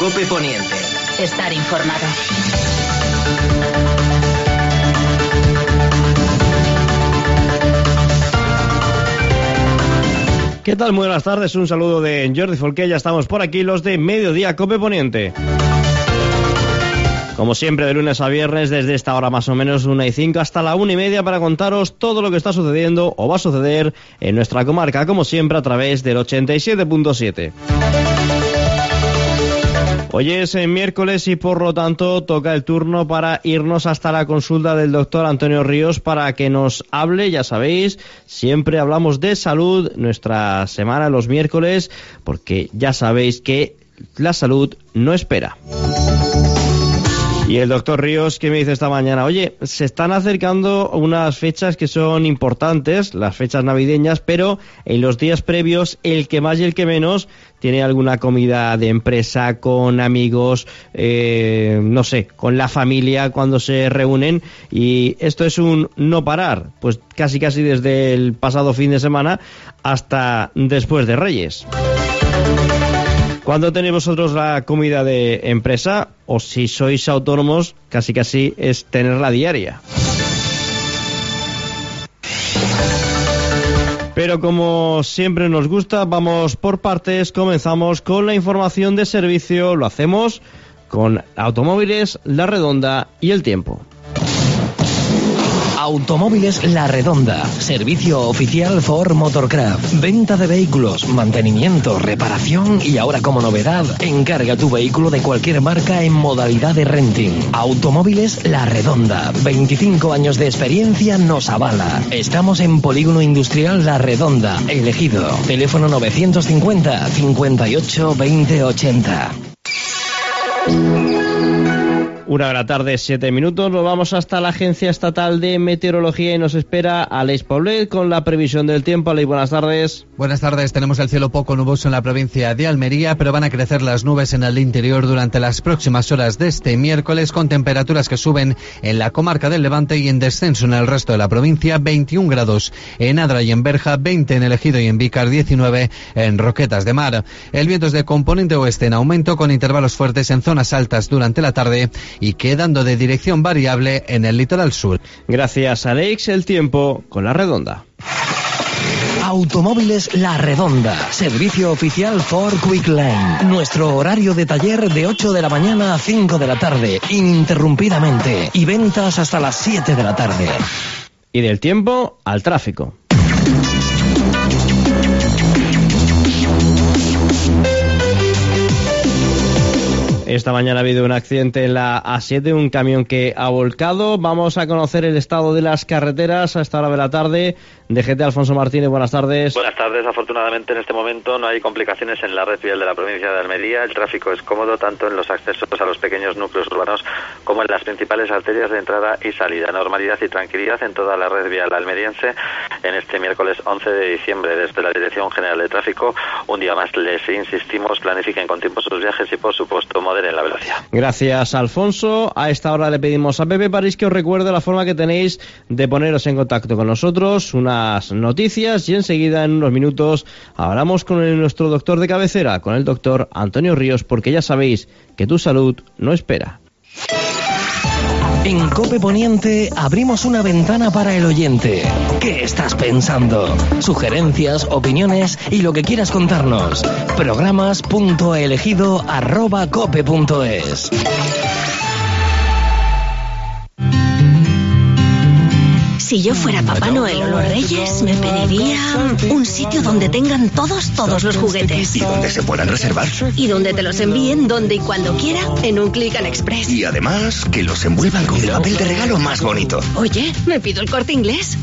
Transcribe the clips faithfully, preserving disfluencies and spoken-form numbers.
COPE Poniente. Estar informado. ¿Qué tal? Muy buenas tardes, un saludo de Jordi Folqué, ya estamos por aquí los de Mediodía COPE Poniente. Como siempre, de lunes a viernes, desde esta hora más o menos una y cinco hasta la una y media para contaros todo lo que está sucediendo o va a suceder en nuestra comarca, como siempre a través del ochenta y siete punto siete. Hoy es miércoles y por lo tanto toca el turno para irnos hasta la consulta del doctor Antonio Ríos para que nos hable, ya sabéis, siempre hablamos de salud, nuestra semana los miércoles, porque ya sabéis que la salud no espera. Y el doctor Ríos, ¿qué me dice esta mañana? Oye, se están acercando unas fechas que son importantes, las fechas navideñas, pero en los días previos, el que más y el que menos tiene alguna comida de empresa con amigos, eh, no sé, con la familia cuando se reúnen. Y esto es un no parar, pues casi casi desde el pasado fin de semana hasta después de Reyes. ¿Cuándo tenéis vosotros la comida de empresa? O si sois autónomos, casi casi es tenerla diaria. Pero como siempre nos gusta, vamos por partes. Comenzamos con la información de servicio. Lo hacemos con Automóviles La Redonda y el tiempo. Automóviles La Redonda, servicio oficial Ford Motorcraft, venta de vehículos, mantenimiento, reparación y ahora como novedad, encarga tu vehículo de cualquier marca en modalidad de renting. Automóviles La Redonda, veinticinco años de experiencia nos avala. Estamos en Polígono Industrial La Redonda, Elegido. Teléfono novecientos cincuenta, cincuenta y ocho, veinte ochenta. Una de la tarde, siete minutos, nos vamos hasta la Agencia Estatal de Meteorología y nos espera Aleix Poblet con la previsión del tiempo. Aleix, buenas tardes. Buenas tardes, tenemos el cielo poco nuboso en la provincia de Almería, pero van a crecer las nubes en el interior durante las próximas horas de este miércoles, con temperaturas que suben en la comarca del Levante y en descenso en el resto de la provincia, veintiún grados en Adra y en Berja, veinte en El Ejido y en Vícar, diecinueve en Roquetas de Mar. El viento es de componente oeste en aumento, con intervalos fuertes en zonas altas durante la tarde y quedando de dirección variable en el litoral sur. Gracias, Alex. El tiempo con La Redonda. Automóviles La Redonda, servicio oficial Ford Quick Line. Nuestro horario de taller de ocho de la mañana a cinco de la tarde, ininterrumpidamente, y ventas hasta las siete de la tarde. Y del tiempo al tráfico. Esta mañana ha habido un accidente en la A siete, un camión que ha volcado. Vamos a conocer el estado de las carreteras a esta hora de la tarde. D G T Alfonso Martínez, buenas tardes. Buenas tardes. Afortunadamente en este momento no hay complicaciones en la red vial de la provincia de Almería. El tráfico es cómodo tanto en los accesos a los pequeños núcleos urbanos como en las principales arterias de entrada y salida. Normalidad y tranquilidad en toda la red vial almeriense en este miércoles once de diciembre. Desde la Dirección General de Tráfico, un día más les insistimos, planifiquen con tiempo sus viajes y por supuesto moderen en la velocidad. Gracias, Alfonso. A esta hora le pedimos a Pepe París que os recuerde la forma que tenéis de poneros en contacto con nosotros, unas noticias y enseguida en unos minutos hablamos con el, nuestro doctor de cabecera, con el doctor Antonio Ríos, porque ya sabéis que tu salud no espera. En COPE Poniente abrimos una ventana para el oyente. ¿Qué estás pensando? Sugerencias, opiniones y lo que quieras contarnos. Programas punto elegido arroba cope punto es. Si yo fuera Papá Noel o los Reyes, me pediría un sitio donde tengan todos, todos los juguetes. Y donde se puedan reservar. Y donde te los envíen donde y cuando quiera, en un Click and Express. Y además, que los envuelvan con el papel de regalo más bonito. Oye, ¿me pido el Corte Inglés?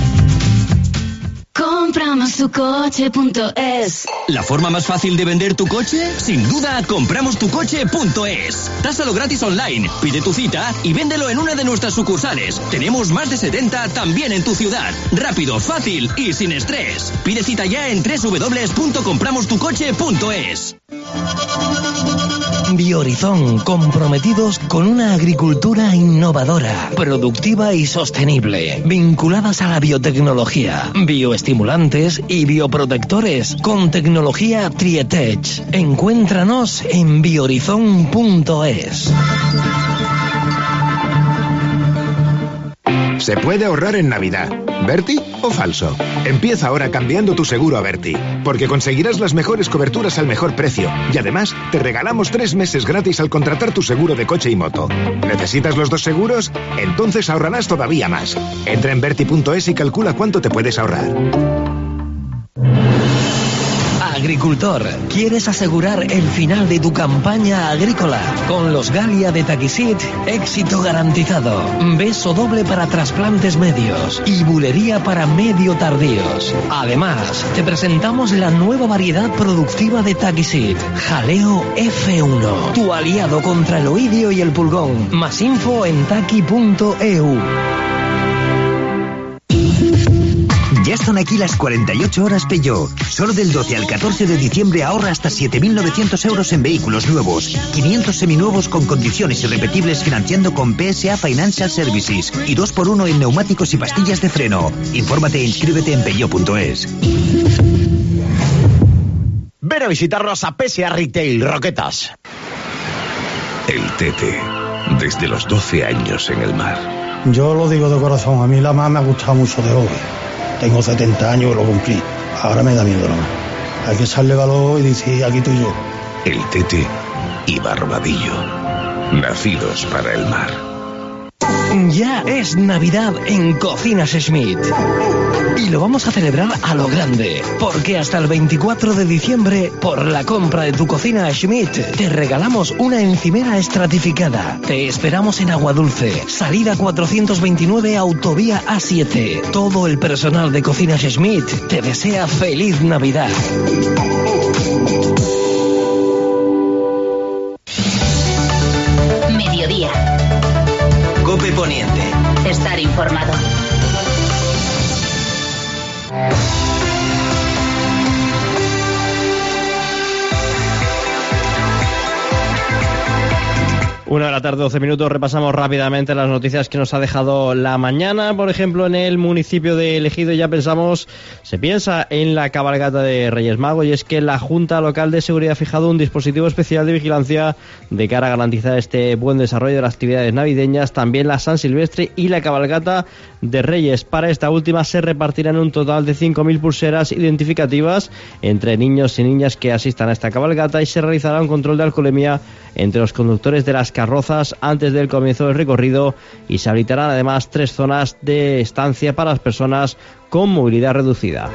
Compramos tu coche punto es. ¿La forma más fácil de vender tu coche? Sin duda, compramos tu coche punto es. Tásalo gratis online, pide tu cita y véndelo en una de nuestras sucursales. Tenemos más de setenta también en tu ciudad. Rápido, fácil y sin estrés. Pide cita ya en doble u doble u doble u punto compramos tu coche punto es. Biohorizon, comprometidos con una agricultura innovadora, productiva y sostenible, vinculadas a la biotecnología, bioestimulantes y bioprotectores, con tecnología Trietech. Encuéntranos en biohorizon punto es. Se puede ahorrar en Navidad. ¿Berti o falso? Empieza ahora cambiando tu seguro a Berti, porque conseguirás las mejores coberturas al mejor precio. Y además, te regalamos tres meses gratis al contratar tu seguro de coche y moto. ¿Necesitas los dos seguros? Entonces ahorrarás todavía más. Entra en berti punto es y calcula cuánto te puedes ahorrar. Agricultor, ¿quieres asegurar el final de tu campaña agrícola? Con los Galia de Taquisit, éxito garantizado. Beso doble para trasplantes medios y bulería para medio tardíos. Además, te presentamos la nueva variedad productiva de Taquisit, Jaleo F uno, tu aliado contra el oidio y el pulgón. Más info en taqui punto e u. Ya están aquí las cuarenta y ocho horas Peugeot. Solo del doce al catorce de diciembre ahorra hasta siete mil novecientos euros en vehículos nuevos, quinientos seminuevos con condiciones irrepetibles financiando con P S A Financial Services y dos por uno en neumáticos y pastillas de freno. Infórmate e inscríbete en peugeot punto es. Ven a visitarnos a P S A Retail Roquetas. El Tete, desde los doce años en el mar. Yo lo digo de corazón, a mí la mar me ha gustado mucho de joven. Tengo setenta años y lo cumplí. Ahora me da miedo la mar. Hay que echarle valor y decir, aquí estoy yo. El Tete y Barbadillo, nacidos para el mar. Ya es Navidad en Cocinas Schmidt. Y lo vamos a celebrar a lo grande, porque hasta el veinticuatro de diciembre, por la compra de tu cocina Schmidt, te regalamos una encimera estratificada. Te esperamos en Aguadulce, salida cuatrocientos veintinueve, autovía A siete. Todo el personal de Cocinas Schmidt te desea feliz Navidad. Mediodía. Cope Poniente. Estar informado. Una de la tarde, doce minutos, repasamos rápidamente las noticias que nos ha dejado la mañana. Por ejemplo, en el municipio de Ejido ya pensamos, se piensa en la cabalgata de Reyes Magos, y es que la Junta Local de Seguridad ha fijado un dispositivo especial de vigilancia de cara a garantizar este buen desarrollo de las actividades navideñas, también la San Silvestre y la cabalgata de Reyes. Para esta última se repartirán un total de cinco mil pulseras identificativas entre niños y niñas que asistan a esta cabalgata, y se realizará un control de alcoholemia entre los conductores de las carrozas antes del comienzo del recorrido, y se habilitarán además tres zonas de estancia para las personas con movilidad reducida.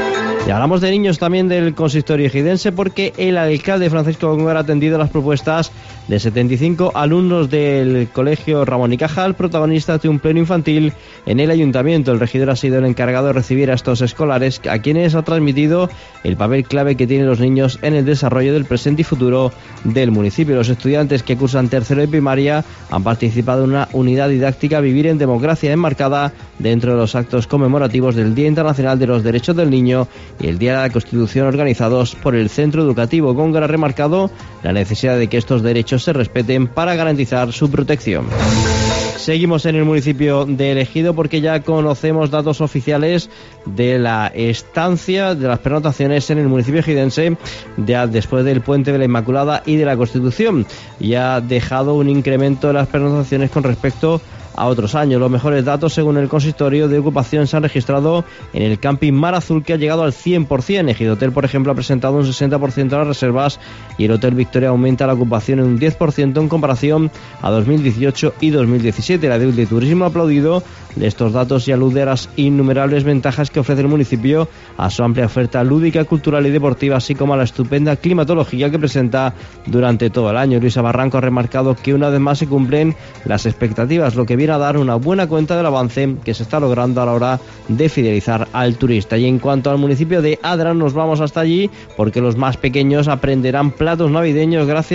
Y hablamos de niños también del consistorio ejidense, porque el alcalde Francisco Góngora ha atendido las propuestas de setenta y cinco alumnos del colegio Ramón y Cajal, protagonistas de un pleno infantil en el ayuntamiento. El regidor ha sido el encargado de recibir a estos escolares, a quienes ha transmitido el papel clave que tienen los niños en el desarrollo del presente y futuro del municipio. Los estudiantes que cursan tercero de primaria han participado en una unidad didáctica Vivir en Democracia, enmarcada dentro de los actos conmemorativos del Día Internacional de los Derechos del Niño y el Día de la Constitución, organizados por el Centro Educativo. Góngora ha remarcado la necesidad de que estos derechos se respeten para garantizar su protección. Seguimos en el municipio de Ejido, porque ya conocemos datos oficiales de la estancia de las pernoctaciones en el municipio ejidense ya después del Puente de la Inmaculada y de la Constitución, y ha dejado un incremento de las pernoctaciones con respecto a otros años. Los mejores datos, según el consistorio de ocupación, se han registrado en el camping Mar Azul, que ha llegado al cien por ciento. Ejidotel, por ejemplo, ha presentado un sesenta por ciento de las reservas, y el Hotel Victoria aumenta la ocupación en un diez por ciento en comparación a dos mil dieciocho y dos mil diecisiete. La D U de Turismo ha aplaudido de estos datos y alude a las innumerables ventajas que ofrece el municipio, a su amplia oferta lúdica, cultural y deportiva, así como a la estupenda climatología que presenta durante todo el año. Luisa Barranco ha remarcado que una vez más se cumplen las expectativas, lo que viene a dar una buena cuenta del avance que se está logrando a la hora de fidelizar al turista. Y en cuanto al municipio de Adra, nos vamos hasta allí, porque los más pequeños aprenderán platos navideños gracias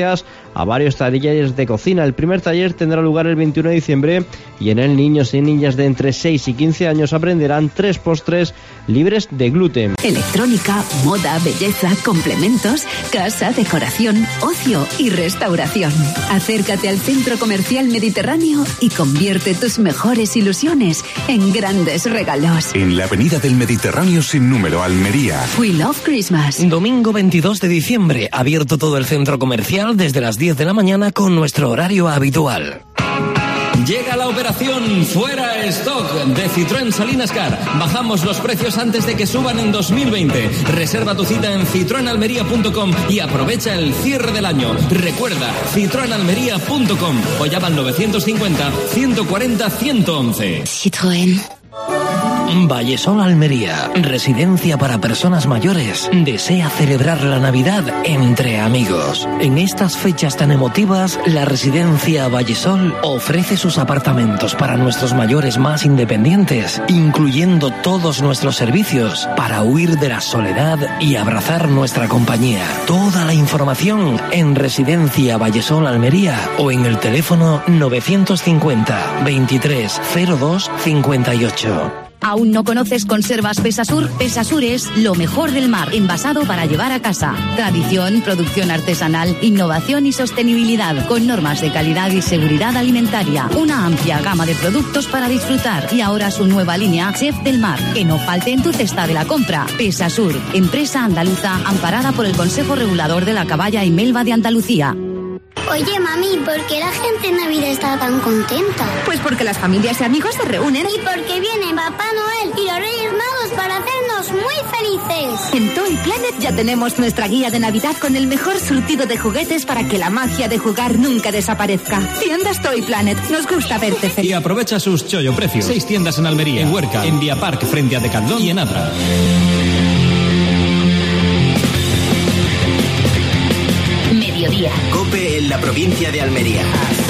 a varios talleres de cocina. El primer taller tendrá lugar el veintiuno de diciembre y en él niños y niñas de entre seis y quince años aprenderán tres postres libres de gluten. Electrónica, moda, belleza, complementos, casa, decoración, ocio y restauración. Acércate al Centro Comercial Mediterráneo y convierte tus mejores ilusiones en grandes regalos. En la Avenida del Mediterráneo sin número, Almería. We love Christmas. Domingo veintidós de diciembre, abierto todo el centro comercial desde las diez de la mañana con nuestro horario habitual. Llega la operación Fuera Stock de Citroën Salinas Car. Bajamos los precios antes de que suban en dos mil veinte. Reserva tu cita en citroen almería punto com y aprovecha el cierre del año. Recuerda, citroen almería punto com o llama al novecientos cincuenta, ciento cuarenta, ciento once. Citroën. Vallesol Almería, residencia para personas mayores, desea celebrar la Navidad entre amigos. En estas fechas tan emotivas, la residencia Vallesol ofrece sus apartamentos para nuestros mayores más independientes, incluyendo todos nuestros servicios para huir de la soledad y abrazar nuestra compañía. Toda la información en Residencia Vallesol Almería o en el teléfono novecientos cincuenta, veintitrés, cero dos, cincuenta y ocho. ¿Aún no conoces Conservas Pesasur? Pesasur es lo mejor del mar, envasado para llevar a casa. Tradición, producción artesanal, innovación y sostenibilidad, con normas de calidad y seguridad alimentaria. Una amplia gama de productos para disfrutar. Y ahora su nueva línea, Chef del Mar. Que no falte en tu cesta de la compra. Pesasur, empresa andaluza amparada por el Consejo Regulador de la Caballa y Melva de Andalucía. Oye, mami, ¿por qué la gente en Navidad está tan contenta? Pues porque las familias y amigos se reúnen. Y porque viene Papá Noel y los Reyes Magos para hacernos muy felices. En Toy Planet ya tenemos nuestra guía de Navidad con el mejor surtido de juguetes para que la magia de jugar nunca desaparezca. Tiendas Toy Planet, nos gusta verte feliz. Y aprovecha sus chollo precios. Seis tiendas en Almería, en Huerca, en Vía Park frente a Decathlon y en Adra. Mediodía. COPE en la provincia de Almería.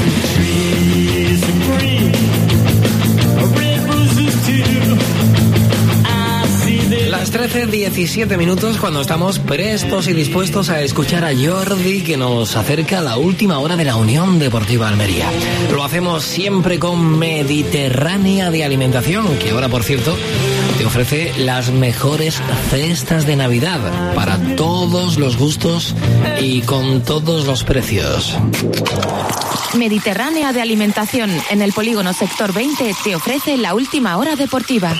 Las trece diecisiete minutos cuando estamos prestos y dispuestos a escuchar a Jordi que nos acerca a la última hora de la Unión Deportiva Almería. Lo hacemos siempre con Mediterránea de Alimentación, que ahora, por cierto, te ofrece las mejores cestas de Navidad para todos los gustos y con todos los precios. Mediterránea de Alimentación, en el polígono sector veinte, te ofrece la última hora deportiva.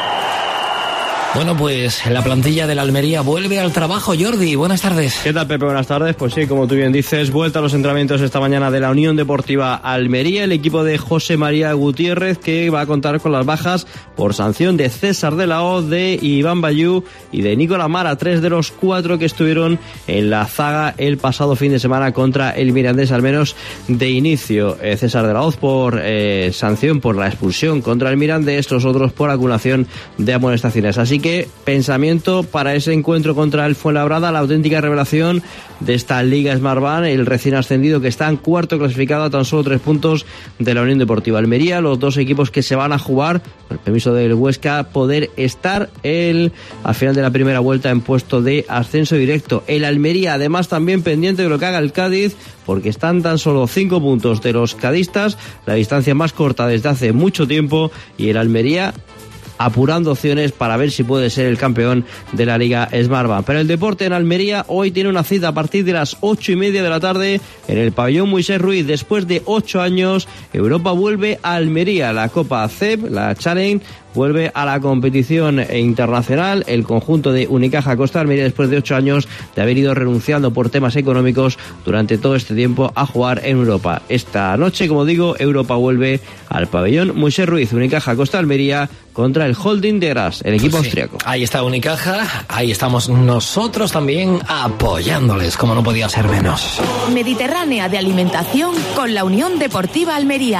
Bueno, pues la plantilla de la Almería vuelve al trabajo. Jordi, buenas tardes. ¿Qué tal, Pepe? Buenas tardes. Pues sí, como tú bien dices, vuelta a los entrenamientos esta mañana de la Unión Deportiva Almería. El equipo de José María Gutiérrez, que va a contar con las bajas por sanción de César de la O, de Iván Bayú y de Nicolás Mara, tres de los cuatro que estuvieron en la zaga el pasado fin de semana contra el Mirandés, al menos de inicio. Eh, César de la Hoz por eh, sanción por la expulsión contra el Mirandés, los otros por acumulación de amonestaciones. Así que que pensamiento para ese encuentro contra el Fuenlabrada, la auténtica revelación de esta Liga Smartbank, el recién ascendido que está en cuarto clasificado a tan solo tres puntos de la Unión Deportiva Almería. Los dos equipos que se van a jugar, con el permiso del Huesca, poder estar el, al final de la primera vuelta en puesto de ascenso directo. El Almería, además, también pendiente de lo que haga el Cádiz, porque están tan solo cinco puntos de los cadistas, la distancia más corta desde hace mucho tiempo, y el Almería apurando opciones para ver si puede ser el campeón de la Liga Smartbank. Pero el deporte en Almería hoy tiene una cita a partir de las ocho y media de la tarde en el pabellón Moisés Ruiz. Después de ocho años, Europa vuelve a Almería. La Copa C E P, la Challenge, vuelve a la competición internacional. El conjunto de Unicaja Costa Almería, después de ocho años de haber ido renunciando por temas económicos durante todo este tiempo a jugar en Europa. Esta noche, como digo, Europa vuelve al pabellón Moisés Ruiz. Unicaja Costa Almería contra el Holding de Graz, el equipo sí, austriaco. Ahí está Unicaja, ahí estamos nosotros también apoyándoles, como no podía ser menos. Mediterránea de Alimentación con la Unión Deportiva Almería.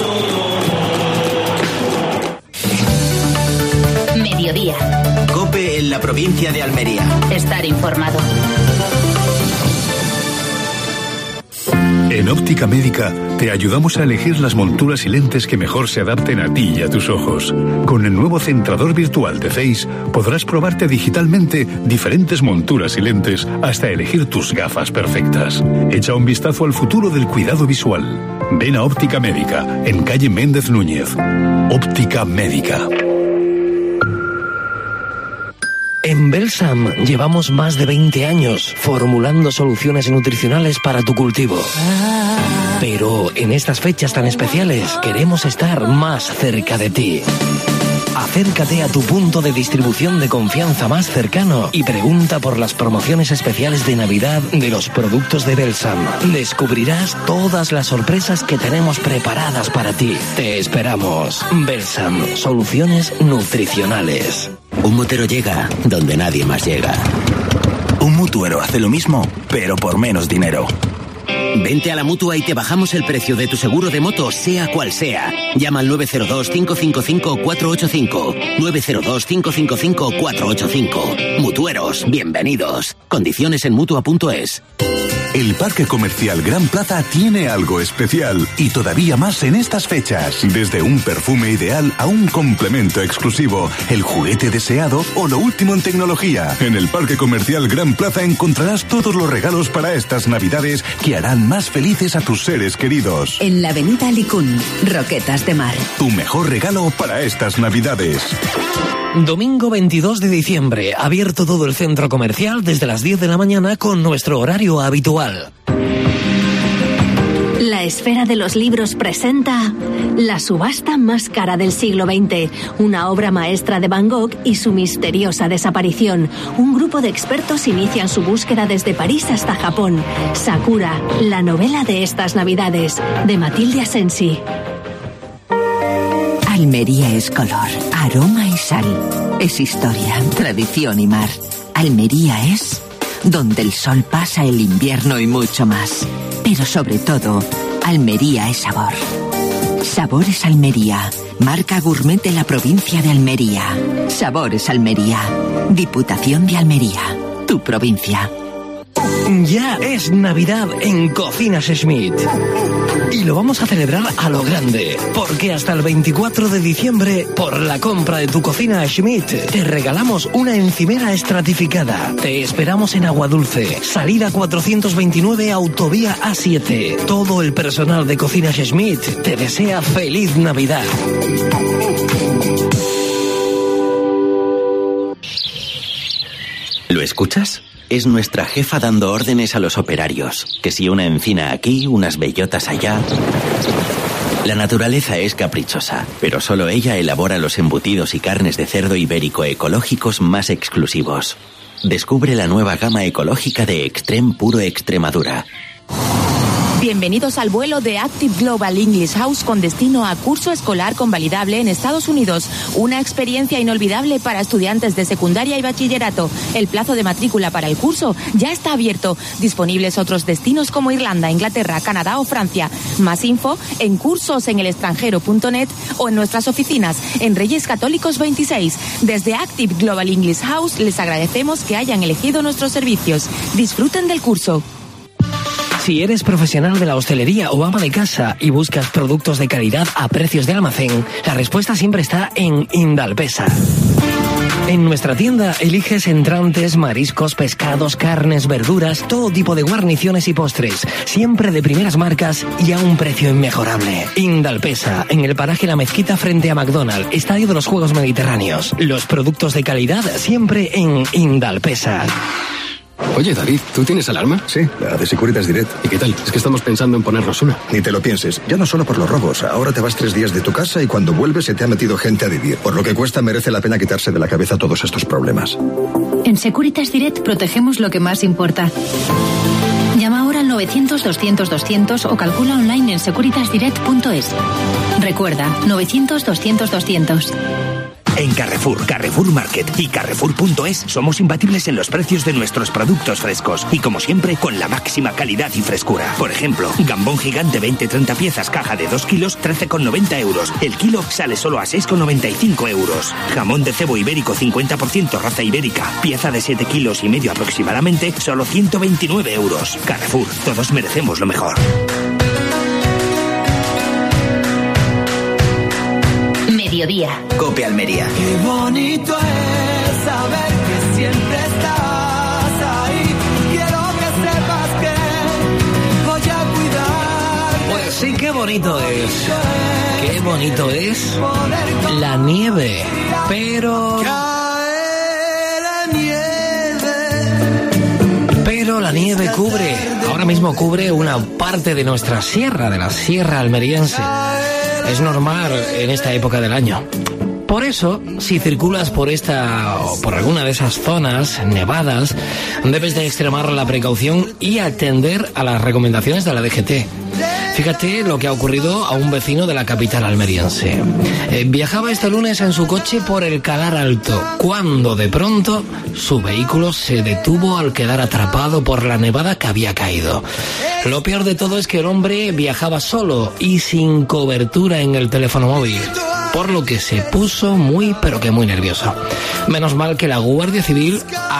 Mediodía. COPE en la provincia de Almería. Estar informado. En Óptica Médica te ayudamos a elegir las monturas y lentes que mejor se adapten a ti y a tus ojos. Con el nuevo centrador virtual de Face podrás probarte digitalmente diferentes monturas y lentes hasta elegir tus gafas perfectas. Echa un vistazo al futuro del cuidado visual. Ven a Óptica Médica, en calle Méndez Núñez. Óptica Médica. En Belsam llevamos más de veinte años formulando soluciones nutricionales para tu cultivo. Pero en estas fechas tan especiales queremos estar más cerca de ti. Acércate a tu punto de distribución de confianza más cercano y pregunta por las promociones especiales de Navidad de los productos de Belsam. Descubrirás todas las sorpresas que tenemos preparadas para ti. Te esperamos. Belsam, soluciones nutricionales. Un motero llega donde nadie más llega. Un mutuero hace lo mismo, pero por menos dinero. Vente a la Mutua y te bajamos el precio de tu seguro de moto, sea cual sea. Llama al nueve cero dos, cinco cinco cinco, cuatro ocho cinco. nueve cero dos, cinco cinco cinco, cuatro ocho cinco. Mutueros, bienvenidos. Condiciones en Mutua punto es. El Parque Comercial Gran Plaza tiene algo especial y todavía más en estas fechas. Desde un perfume ideal a un complemento exclusivo, el juguete deseado o lo último en tecnología. En el Parque Comercial Gran Plaza encontrarás todos los regalos para estas Navidades que harán más felices a tus seres queridos. En la avenida Alicún, Roquetas de Mar. Tu mejor regalo para estas Navidades. Domingo veintidós de diciembre, abierto todo el centro comercial desde las diez de la mañana con nuestro horario habitual. La Esfera de los Libros presenta La subasta más cara del siglo veinte, una obra maestra de Van Gogh y su misteriosa desaparición. Un grupo de expertos inician su búsqueda desde París hasta Japón. Sakura, la novela de estas Navidades, de Matilde Asensi. Almería es color, aroma y sal. Es historia, tradición y mar. Almería es donde el sol pasa el invierno y mucho más. Pero sobre todo, Almería es sabor. Sabores Almería, marca gourmet de la provincia de Almería. Sabores Almería, Diputación de Almería, tu provincia. Ya es Navidad en Cocinas Schmidt. Y lo vamos a celebrar a lo grande, porque hasta el veinticuatro de diciembre, por la compra de tu cocina Schmidt, te regalamos una encimera estratificada. Te esperamos en Aguadulce, salida cuatrocientos veintinueve, autovía A siete. Todo el personal de Cocinas Schmidt te desea feliz Navidad. ¿Lo escuchas? Es nuestra jefa dando órdenes a los operarios. Que si una encina aquí, unas bellotas allá. La naturaleza es caprichosa, pero solo ella elabora los embutidos y carnes de cerdo ibérico ecológicos más exclusivos. Descubre la nueva gama ecológica de Extrem Puro Extremadura. Bienvenidos al vuelo de Active Global English House con destino a curso escolar convalidable en Estados Unidos. Una experiencia inolvidable para estudiantes de secundaria y bachillerato. El plazo de matrícula para el curso ya está abierto. Disponibles otros destinos como Irlanda, Inglaterra, Canadá o Francia. Más info en cursos en el extranjero punto net o en nuestras oficinas en Reyes Católicos veintiséis. Desde Active Global English House les agradecemos que hayan elegido nuestros servicios. Disfruten del curso. Si eres profesional de la hostelería o ama de casa y buscas productos de calidad a precios de almacén, la respuesta siempre está en Indalpesa. En nuestra tienda eliges entrantes, mariscos, pescados, carnes, verduras, todo tipo de guarniciones y postres, siempre de primeras marcas y a un precio inmejorable. Indalpesa, en el paraje La Mezquita frente a McDonald's, Estadio de los Juegos Mediterráneos. Los productos de calidad siempre en Indalpesa. Oye, David, ¿tú tienes alarma? Sí, la de Securitas Direct. ¿Y qué tal? Es que estamos pensando en ponernos una. Ni te lo pienses. Ya no solo por los robos. Ahora te vas tres días de tu casa y cuando vuelves se te ha metido gente a vivir. Por lo que cuesta, merece la pena quitarse de la cabeza todos estos problemas. En Securitas Direct protegemos lo que más importa. Llama ahora al novecientos, doscientos, doscientos o calcula online en securitas direct punto es. Recuerda, novecientos, doscientos, doscientos. En Carrefour, Carrefour Market y Carrefour punto es somos imbatibles en los precios de nuestros productos frescos y como siempre con la máxima calidad y frescura. Por ejemplo, gambón gigante veinte treinta piezas, caja de dos kilos, trece con noventa euros. El kilo sale solo a seis con noventa y cinco euros. Jamón de cebo ibérico cincuenta por ciento raza ibérica, pieza de siete kilos y medio aproximadamente, solo ciento veintinueve euros. Carrefour, todos merecemos lo mejor. Mediodía. Cope Almería. Qué bonito es saber que siempre estás ahí. Quiero que sepas que voy a cuidar. Pues sí, qué bonito es. Qué bonito es la nieve. Pero... Pero la nieve cubre, ahora mismo cubre una parte de nuestra sierra, de la sierra almeriense. Es normal en esta época del año. Por eso, si circulas por esta o por alguna de esas zonas nevadas, debes de extremar la precaución y atender a las recomendaciones de la D G T. Fíjate lo que ha ocurrido a un vecino de la capital almeriense. Eh, viajaba este lunes en su coche por el Calar Alto, cuando de pronto su vehículo se detuvo al quedar atrapado por la nevada que había caído. Lo peor de todo es que el hombre viajaba solo y sin cobertura en el teléfono móvil, por lo que se puso muy pero que muy nervioso. Menos mal que la Guardia Civil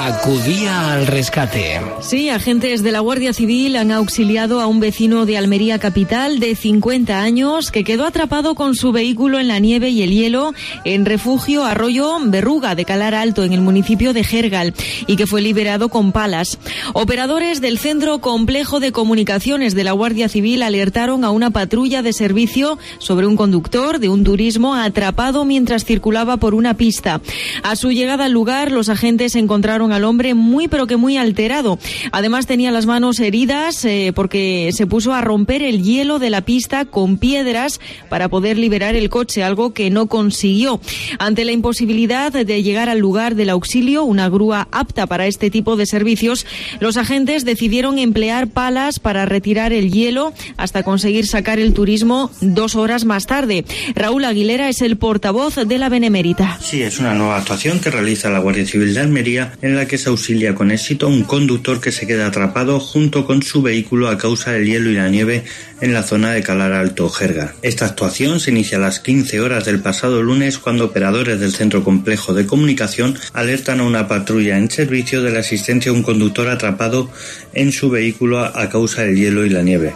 acudía al rescate. Sí, agentes de la Guardia Civil han auxiliado a un vecino de Almería capital de cincuenta años que quedó atrapado con su vehículo en la nieve y el hielo en Refugio Arroyo Berruga de Calar Alto, en el municipio de Gergal, y que fue liberado con palas. Operadores del Centro Complejo de Comunicaciones de la Guardia Civil alertaron a una patrulla de servicio sobre un conductor de un turismo atrapado mientras circulaba por una pista. A su llegada al lugar, los agentes encontraron al hombre muy pero que muy alterado. Además tenía las manos heridas eh, porque se puso a romper el hielo de la pista con piedras para poder liberar el coche, algo que no consiguió. Ante la imposibilidad de llegar al lugar del auxilio, una grúa apta para este tipo de servicios, los agentes decidieron emplear palas para retirar el hielo hasta conseguir sacar el turismo dos horas más tarde. Raúl Aguilera es el portavoz de la Benemérita. Sí, es una nueva actuación que realiza la Guardia Civil de Almería, en la que se auxilia con éxito a un conductor que se queda atrapado junto con su vehículo a causa del hielo y la nieve en la zona de Calar Alto, Gergal. Esta actuación se inicia a las quince horas del pasado lunes, cuando operadores del Centro Complejo de Comunicación alertan a una patrulla en servicio de la existencia de un conductor atrapado en su vehículo a causa del hielo y la nieve.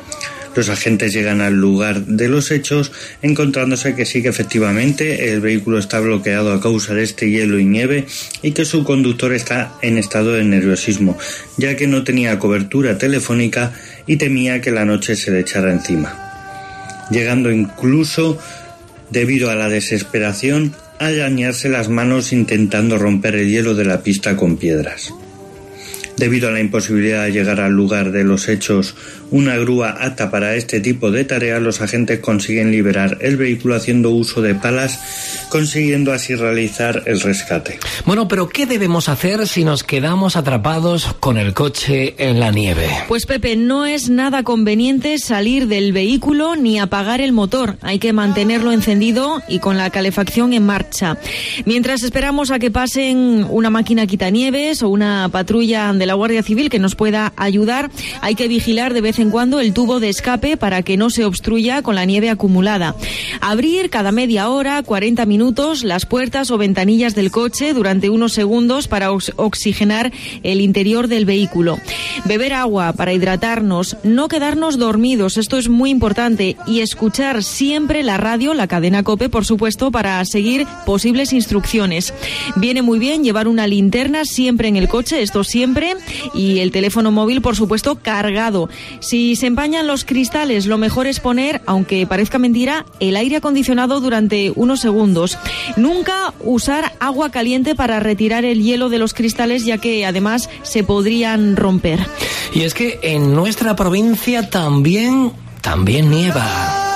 Los agentes llegan al lugar de los hechos, encontrándose que sí que efectivamente el vehículo está bloqueado a causa de este hielo y nieve y que su conductor está en estado de nerviosismo, ya que no tenía cobertura telefónica y temía que la noche se le echara encima. Llegando incluso, debido a la desesperación, a dañarse las manos intentando romper el hielo de la pista con piedras. Debido a la imposibilidad de llegar al lugar de los hechos, una grúa apta para este tipo de tareas, los agentes consiguen liberar el vehículo haciendo uso de palas, consiguiendo así realizar el rescate. Bueno, pero ¿qué debemos hacer si nos quedamos atrapados con el coche en la nieve? Pues Pepe, no es nada conveniente salir del vehículo ni apagar el motor. Hay que mantenerlo encendido y con la calefacción en marcha. Mientras esperamos a que pasen una máquina quitanieves o una patrulla de la Guardia Civil que nos pueda ayudar, hay que vigilar de vez en cuando el tubo de escape para que no se obstruya con la nieve acumulada. Abrir cada media hora, cuarenta minutos, las puertas o ventanillas del coche durante unos segundos para ox- oxigenar el interior del vehículo. Beber agua para hidratarnos, no quedarnos dormidos, esto es muy importante, y escuchar siempre la radio, la cadena COPE, por supuesto, para seguir posibles instrucciones. Viene muy bien llevar una linterna siempre en el coche, esto siempre, y el teléfono móvil, por supuesto, cargado. Si se empañan los cristales, lo mejor es poner, aunque parezca mentira, el aire acondicionado durante unos segundos. Nunca usar agua caliente para retirar el hielo de los cristales, ya que además se podrían romper. Y es que en nuestra provincia también, también nieva.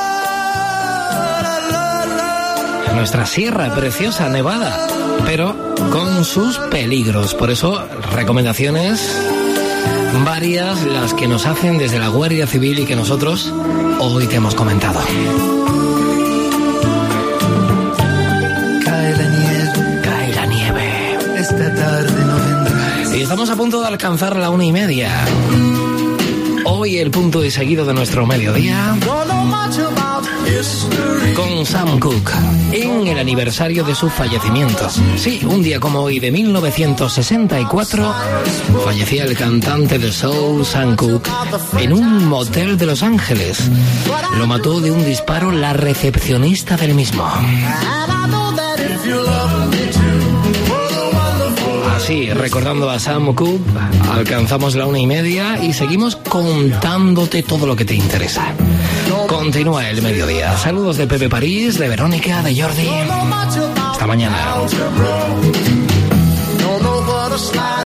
En nuestra sierra preciosa, nevada, pero con sus peligros. Por eso, recomendaciones varias las que nos hacen desde la Guardia Civil y que nosotros hoy te hemos comentado. Cae la nieve. estamos a punto de alcanzar la una y media. Hoy el punto y seguido de nuestro mediodía con Sam Cooke en el aniversario de su fallecimiento. Sí, un día como hoy de mil novecientos sesenta y cuatro fallecía el cantante de soul Sam Cooke en un motel de Los Ángeles. Lo mató de un disparo la recepcionista del mismo. Así, recordando a Sam Cooke, alcanzamos la una y media y seguimos contándote todo lo que te interesa. Continúa el mediodía. Saludos de Pepe París, de Verónica, de Jordi. Hasta mañana.